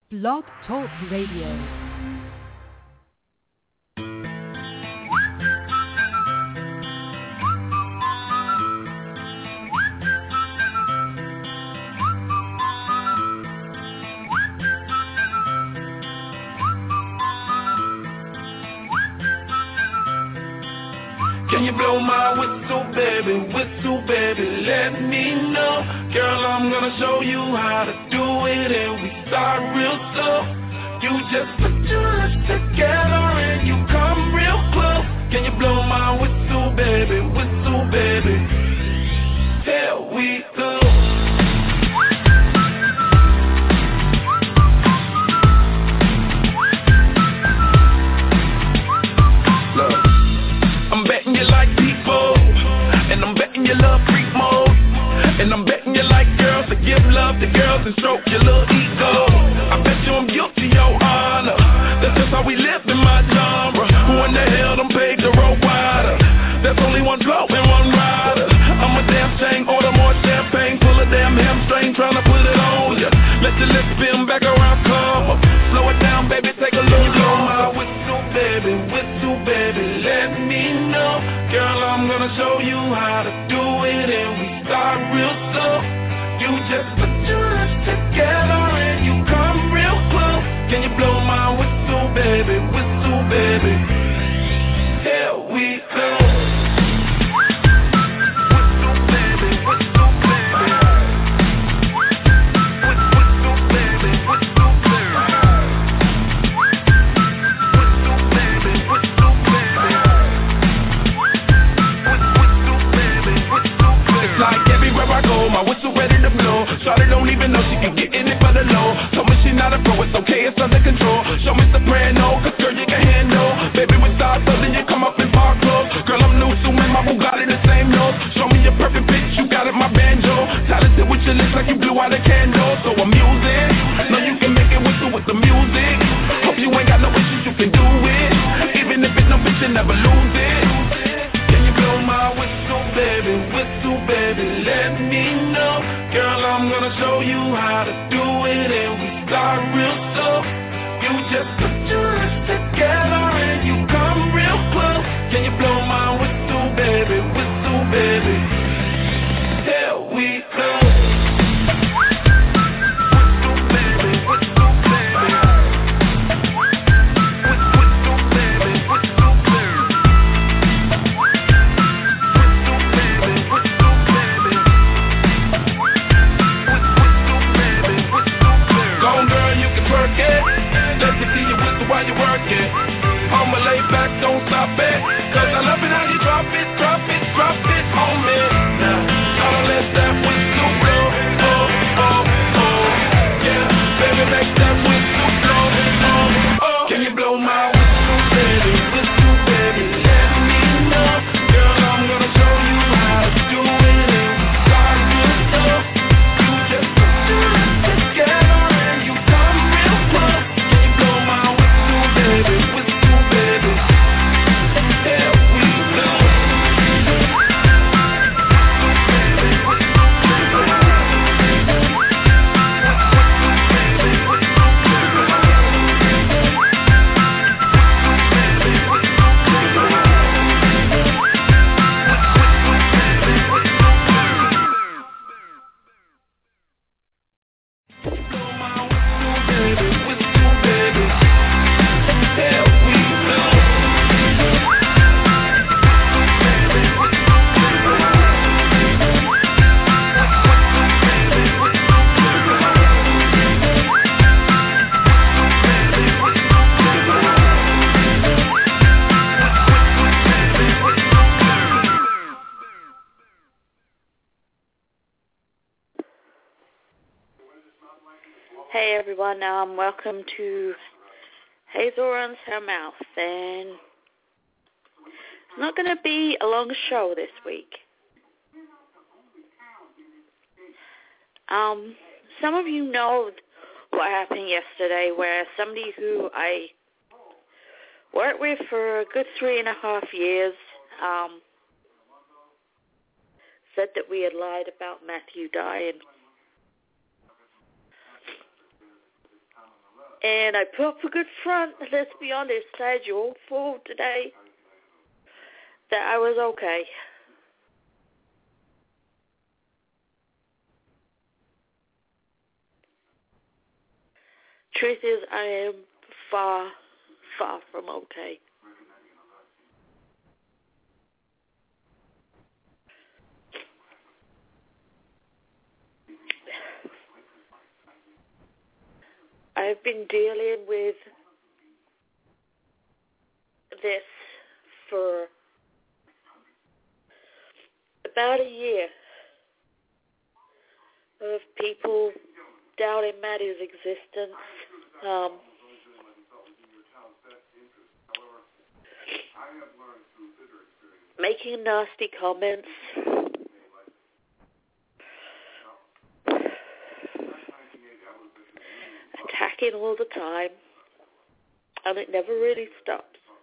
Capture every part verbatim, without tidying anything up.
Blog Talk Radio. Can you blow my whistle, baby, whistle, baby, let me know. Girl, I'm gonna show you how to do it, and we start real slow. You just put your lips together and you come real close. Can you blow my whistle, baby, whistle, baby? Here we go. You love freak mode, and I'm betting you like girls to give love to girls and stroke your little ego. I bet you I'm guilty, your honor. That's just how we live in my genre. Who in the hell done paved the road wider? There's only one blow and one rider. I'm a damn shame, order more champagne, pull a damn hamstring, tryna put it on ya. Let your lips spin back around, come up. Slow it down, baby, take a look. Blow my whistle, baby, whistle, baby, let me know. Girl, I'm gonna show you how to do it, and we start real slow. You just put your lips together and you come real close. Can you blow my whistle, baby, whistle, baby? Here we go. My whistle ready to blow. Shawty don't even know she can get in it for the low. Told me she not a pro, it's okay, it's under control. Show me soprano, cause girl you can handle. Baby with stars, so then you come up in park clothes. Girl I'm new, so in my Bugatti the same nose. Show me your perfect pitch, you got it, my banjo. Talented with your lips like you blew out a candle. So I'm using, know you can make it whistle with the music. Hope you ain't got no issues, you can do it. Even if it's no bitch, you never lose it. Can you blow my whistle, baby, whistle, baby, let me know. Girl, I'm gonna show you how to do it, and we start real slow. You just put your lips together and you come real close. Can you blow my whistle, baby, whistle, baby? Here we go. While you working, I'ma lay back, don't stop it. Cause I love it how you drop it, drop it, drop it on me. Now, gotta let that whistle blow. Oh, oh, oh. Yeah, baby, make that whistle blow. Oh, oh. Can you blow my whistle, baby? Whistle, baby, let me know. Girl, I'm gonna show you how to do it, and we start real slow. You just put your lips together and you come real close. Can you blow my baby, whistle, baby, here we go. Hey everyone, um, welcome to Hazel Runs Her Mouth, and it's not going to be a long show this week. Um, some of you know what happened yesterday, where somebody who I worked with for a good three and a half years um, said that we had lied about Matthew dying. And I put up a good front. Let's be honest, I had you all fooled today that I was okay. Truth is, I am far, far from okay. I've been dealing with this for about a year of people doubting Maddie's existence, um, making nasty comments, attacking all the time, and it never really stops.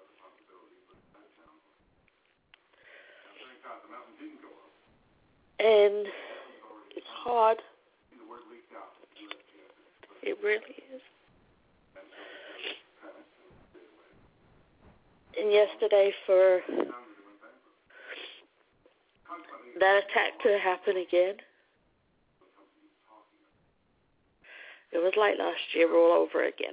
And it's hard. It really is. And yesterday, for that attack to happen again, it was like last year all over again.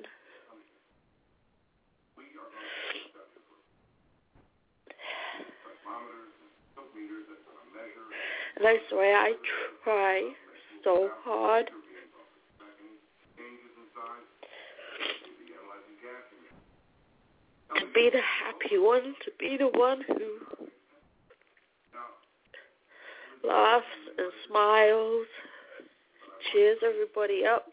And I swear I try so hard to be the happy one, to be the one who laughs and smiles, cheers everybody up.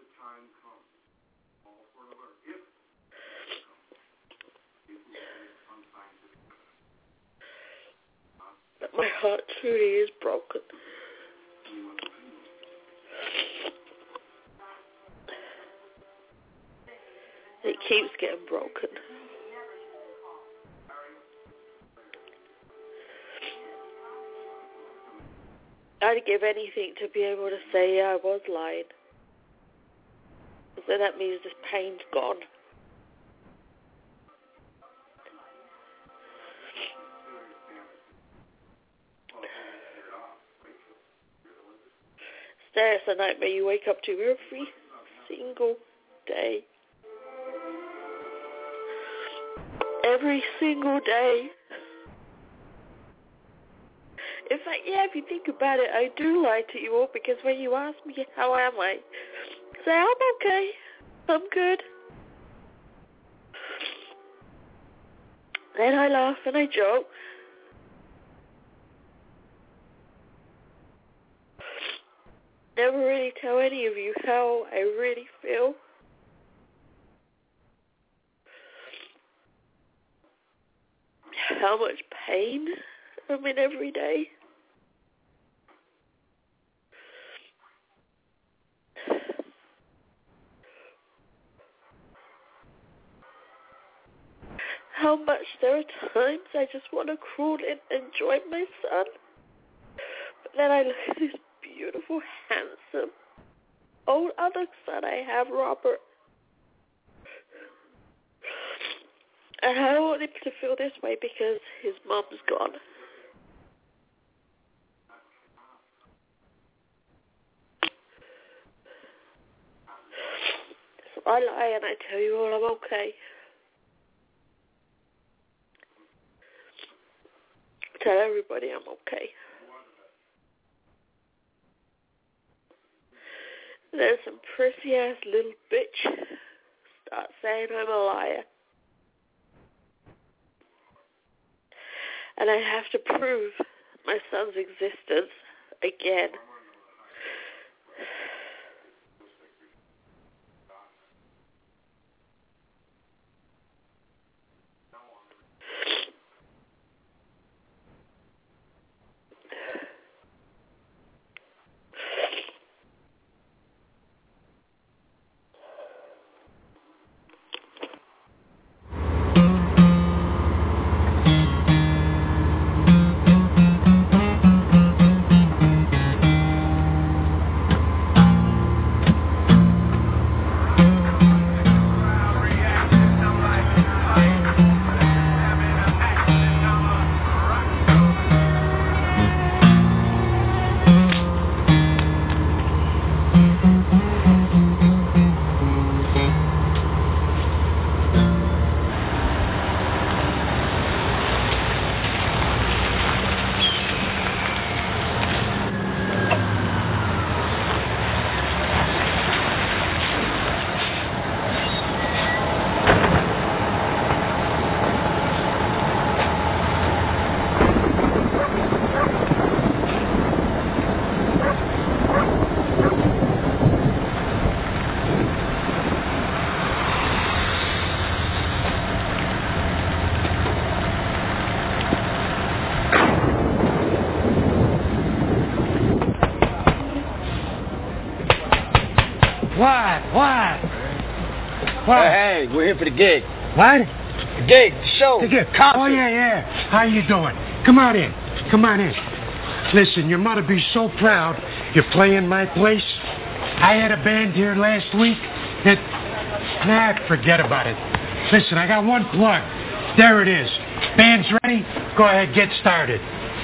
But my heart truly is broken. It keeps getting broken. I'd give anything to be able to say I was lying. Because then that means this pain's gone. That's a nightmare you wake up to every single day. Every single day. In fact, yeah, if you think about it, I do lie to you all because when you ask me how am I, say I'm okay, I'm good. Then I laugh and I joke. Never really tell any of you how I really feel. How much pain I'm in every day. How much there are times I just want to crawl in and join my son. But then I look at this beautiful, handsome, old other son I have, Robert. And I don't want him to feel this way because his mom's gone. So I lie and I tell you all I'm okay. Tell everybody I'm okay. There's some prissy-ass little bitch start saying I'm a liar. And I have to prove my son's existence again. What? Hey, hey, we're here for the gig. What? The gig, the show, the gig. concert. Oh, yeah, yeah. How you doing? Come on in. Come on in. Listen, your mother be so proud you're playing my place. I had a band here last week that... Nah, forget about it. Listen, I got one plug. There it is. Band's ready? Go ahead, get started.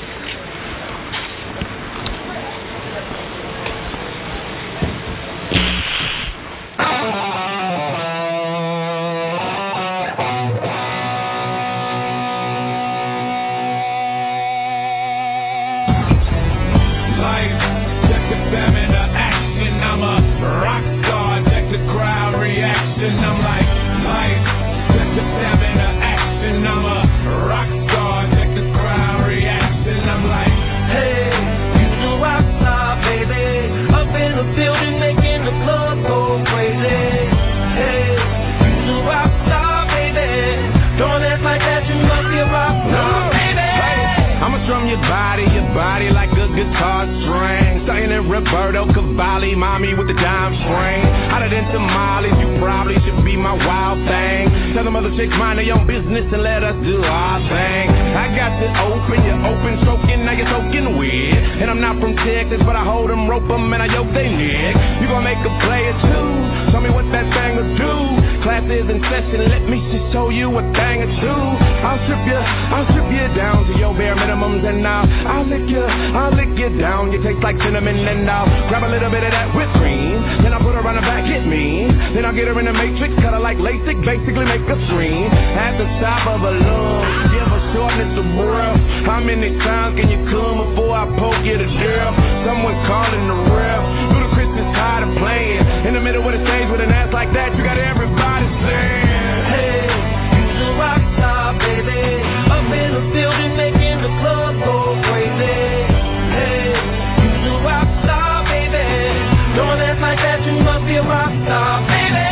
Roberto Cavalli, mommy with the dime string. Hotter than tamales, you probably should be my wild thing. Tell them other chicks mind their own business and let us do our thing. I got to open, you're open, stroking, now you're soaking weird. And I'm not from Texas, but I hold them, rope them, and I yoke they neck. You gon' make a play or two, tell me what that thing will do. Class is in session, let me just show you a thing or two. I'll strip you, I'll strip you down to your bare minimums, and I'll, I'll lick you, I'll lick you down. You taste like cinnamon, and I'll grab a little bit of that whipped cream. Then I'll put her on the back, hit me. Then I'll get her in the matrix, cut her like LASIK, basically make her scream. At the top of a lung, give her shortness of breath. How many times can you come before I poke you to death? Someone calling the ref. Ludacris is tired of playing in the middle of the stage with an ass like that. You got everybody saying, hey, you's a rock star, baby. Up in the building making the club go crazy. Hey, you's a rock star, baby. Don't act like that, you must be a rock star, baby.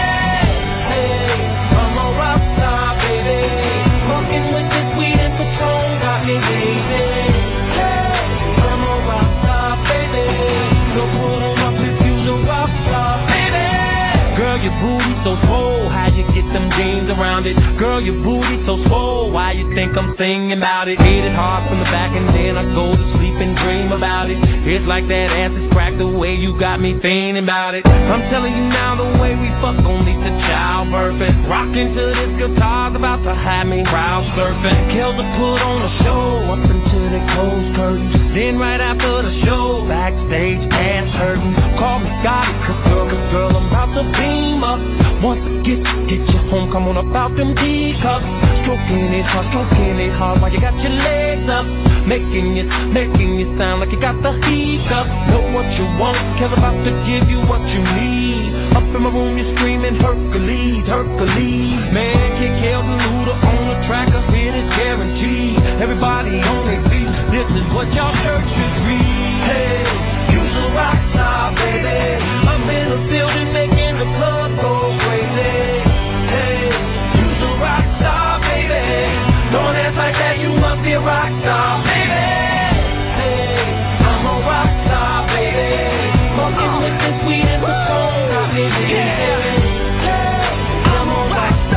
Hey, I'm a rock star, baby. Fucking with this weed and Patron got me baby. Hey, I'm a rock star, baby. Don't put on my piff, you's a rock star, baby. Girl, your booty so swole, how you get them jeans around it? Girl, your booty so swole, why you think I'm singing about it? Hit it hard from the back and then I go to sleep and dream about it. It's like that ass is cracked the way you got me thinking about it. I'm telling you now, the way we fuck gon' lead to childbirth. Rockin' to this guitar's about to have me crowd surfing. Kells will put on a show up until they close curtains. Then right after the show, backstage ass hurtin'. Call me Scotty, cause girl, cause girl, I'm about to beam up. Once I get, get you home, come on about them teacups. Stroking it hard, stroking it hard while you got your legs up. Making it, making it sound like you got the heat up. Know what you want, Kells about to give you what you need. Up in my room, you're screaming Hercules, Hercules. Man, kick Kells and Luda on the track, a hit is guaranteed. Everybody on their feet, this is what y'all church should read. Hey, you's a rock star, baby. Up in the building, making the club go crazy. Hey, you's a rock star, baby. Don't act like that, you must be a rock star, baby. Hey, I'm a rock star, baby. Fucking with this weed and the phone, got me, yeah. Hey, I'm a rock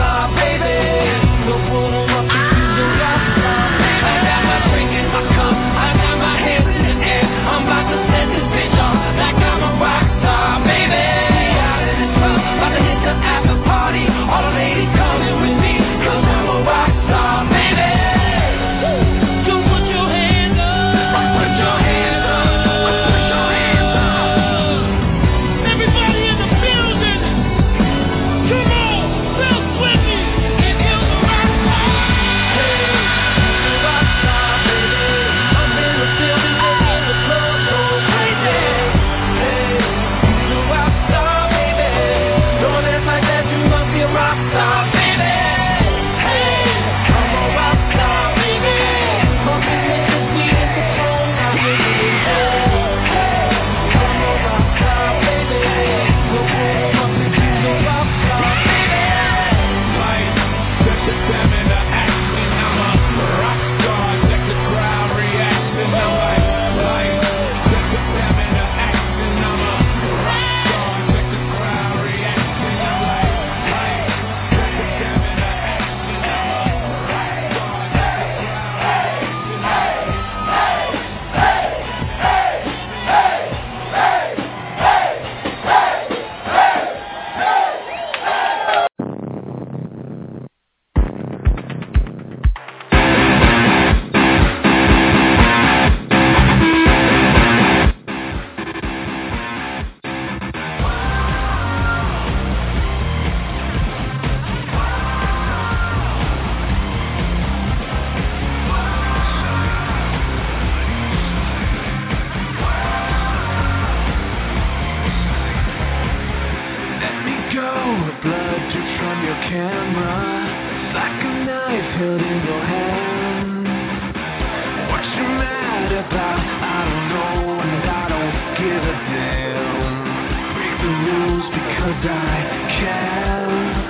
switch on your camera. It's like a knife held in your hand. What you mad about? I don't know and I don't give a damn. Break the rules because I can.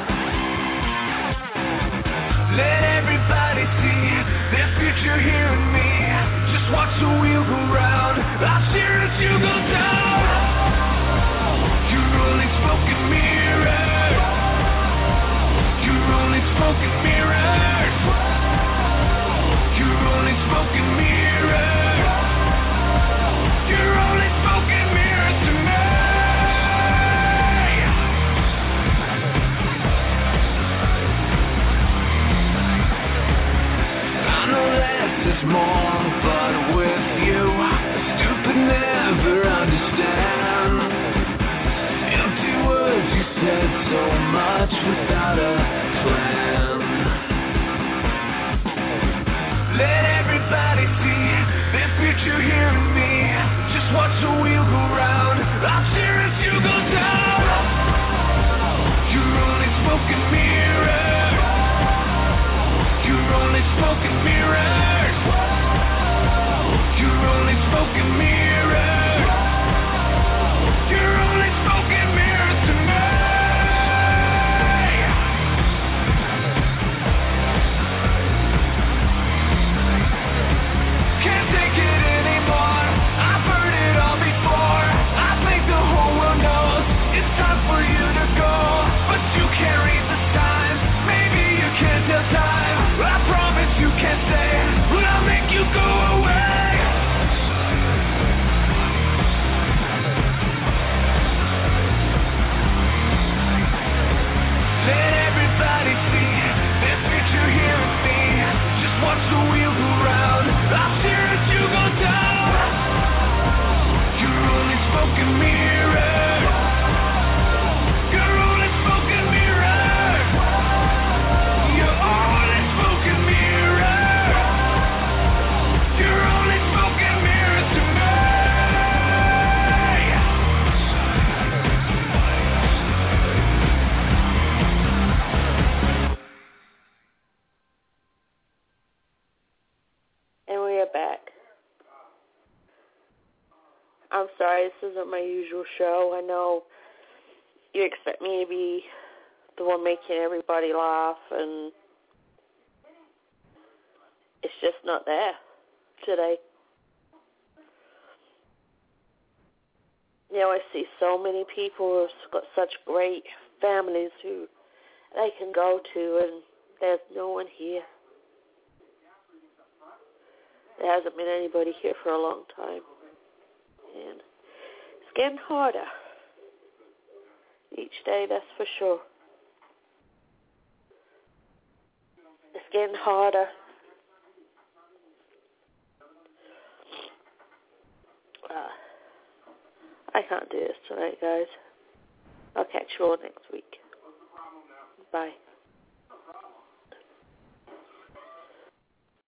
Let everybody see their future here in me. Just watch the wheel go round. I'll cheer as you go down. You're only smoke and mirrors. You're only smoke and mirrors. You're only smoke and mirrors. You're only smoke and mirrors to me. I know less is more, but with you, stupid never understand. Empty words, you said so much without a plan. Let everybody see their future here in me. Just watch the wheel go round. I'll cheer as you go down. You're only smoke and mirrors. You're only smoke and mirrors. You're only smoke and mirrors. You're only smoke and mirrors to me. Can't take it anymore. I've heard it all before. I think the whole world knows it's time for you to go. But you can't read the signs. Maybe you can't tell time. I promise you can't stay. But I'll make you go away. Let everybody see their future here with me. Just watch the wheel go round. I'll cheer as you go down. You're only smoke and mirrors. You're only smoke and mirrors. You're only smoke and mirrors. You're only smoke and mirrors to me. And we are back. I'm sorry, this isn't my usual show. I know you expect me to be the one making everybody laugh, and it's just not there today. You know, I see so many people who've got such great families who they can go to, and there's no one here. There hasn't been anybody here for a long time. And it's getting harder each day, that's for sure. It's getting harder. Uh, I can't do this tonight, guys. I'll catch you all next week. Bye.